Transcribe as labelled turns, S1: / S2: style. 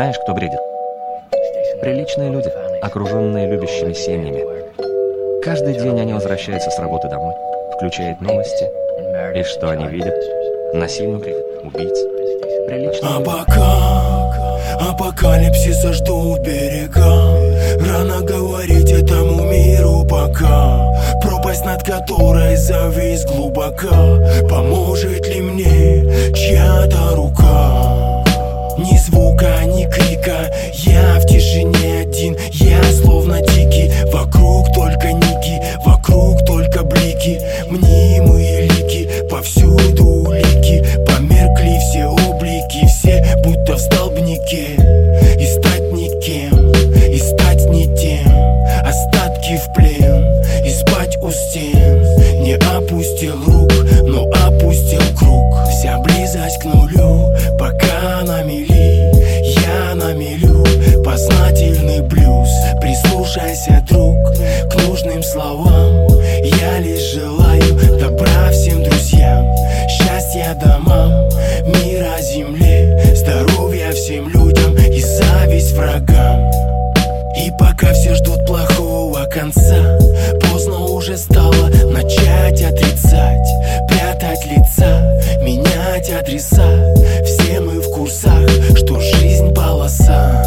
S1: Знаешь, кто бредит? Приличные люди, окруженные любящими семьями. Каждый день они возвращаются с работы домой, включают новости. И что они видят? Насильников, убийц. Приличные люди.
S2: Пока апокалипсиса ждут берега, рано говорить этому миру пока. Пропасть, над которой завис глубоко. Поможет ли мне чья-то рука? Ни звука, ни крика, я в тишине один. Я словно дикий, вокруг только ники, вокруг только блики, мнимые лики, повсюду улики. Померкли все облики, все будто в столбнике. И стать никем, и стать не тем, остатки в плен, и спать у стен. Не опустил рук, но опустил круг. Вся близость к нулю, пока на мели. Я намелю познательный блюз. Прислушайся, друг, к нужным словам. Я лишь желаю добра всем друзьям, счастья домам, мира земле, здоровья всем людям и зависть врагам. И пока все ждут плохого конца, поздно уже стало начать отрицать, прятать лица, менять адреса. Все мы в курсах, что жизнь полоса.